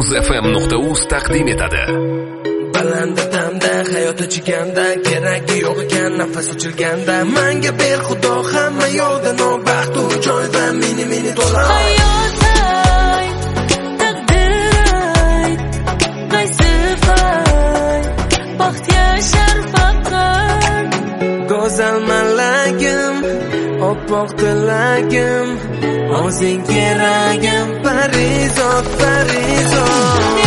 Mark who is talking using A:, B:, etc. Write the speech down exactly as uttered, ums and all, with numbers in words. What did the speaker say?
A: yulduz f m nuqta uz taqdim etadi.
B: Baland damda hayot ichganda, keragi yo'q ekan nafas ochilganda, menga ber xudo hamma yo'lda nobaxt u joyda meni meni to'la
C: hayot ay taqdir ay qaysi fay baxt yashar faqat
B: go'zal malagim oppoq tilagim o'zing keragim parizod parizod